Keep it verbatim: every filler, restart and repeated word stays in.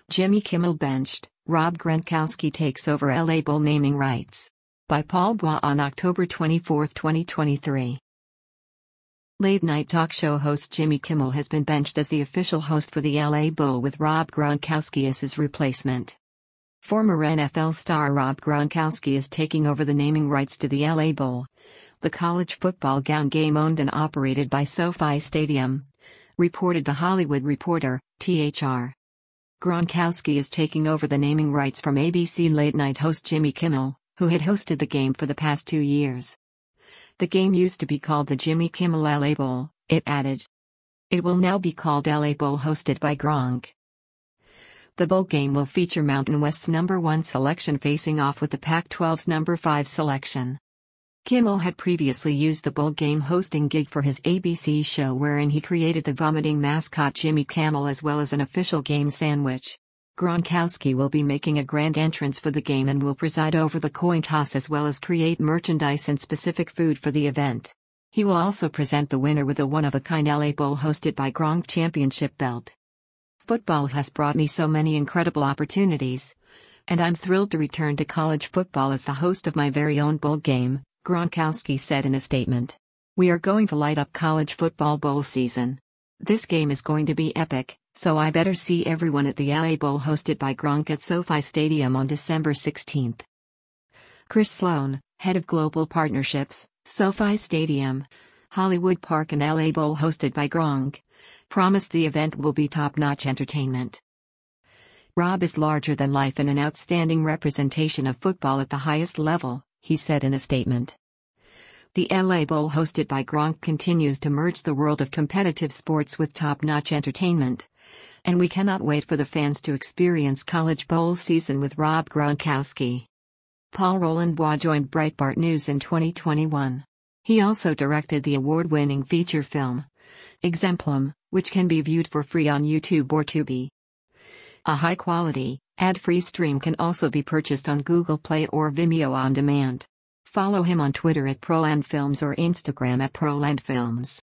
Jimmy Kimmel benched, Rob Gronkowski takes over L A Bowl naming rights. By Paul Bois on October twenty-fourth, twenty twenty-three. Late-night talk show host Jimmy Kimmel has been benched as the official host for the L A Bowl with Rob Gronkowski as his replacement. Former N F L star Rob Gronkowski is taking over the naming rights to the L A Bowl, the college football gown game owned and operated by SoFi Stadium, reported The Hollywood Reporter, T H R. Gronkowski is taking over the naming rights from A B C late-night host Jimmy Kimmel, who had hosted the game for the past two years. The game used to be called the Jimmy Kimmel L A Bowl, it added. It will now be called L A Bowl, hosted by Gronk. The bowl game will feature Mountain West's number one selection facing off with the Pac twelve's number five selection. Kimmel had previously used the bowl game hosting gig for his A B C show, wherein he created the vomiting mascot Jimmy Camel as well as an official game sandwich. Gronkowski will be making a grand entrance for the game and will preside over the coin toss as well as create merchandise and specific food for the event. He will also present the winner with a one-of-a-kind L A Bowl hosted by Gronk championship belt. Football has brought me so many incredible opportunities, and I'm thrilled to return to college football as the host of my very own bowl game, Gronkowski said in a statement. We are going to light up college football bowl season. This game is going to be epic, so I better see everyone at the L A Bowl hosted by Gronk at SoFi Stadium on December sixteenth. Chris Sloan, head of global partnerships, SoFi Stadium, Hollywood Park and L A Bowl hosted by Gronk, promised the event will be top-notch entertainment. Rob is larger than life and an outstanding representation of football at the highest level, he said in a statement. The L A Bowl hosted by Gronk continues to merge the world of competitive sports with top-notch entertainment, and we cannot wait for the fans to experience college bowl season with Rob Gronkowski. Paul Roland Bois joined Breitbart News in twenty twenty-one. He also directed the award-winning feature film, Exemplum, which can be viewed for free on YouTube or Tubi. A high-quality, ad-free stream can also be purchased on Google Play or Vimeo on demand. Follow him on Twitter at ProlandFilms or Instagram at ProlandFilms.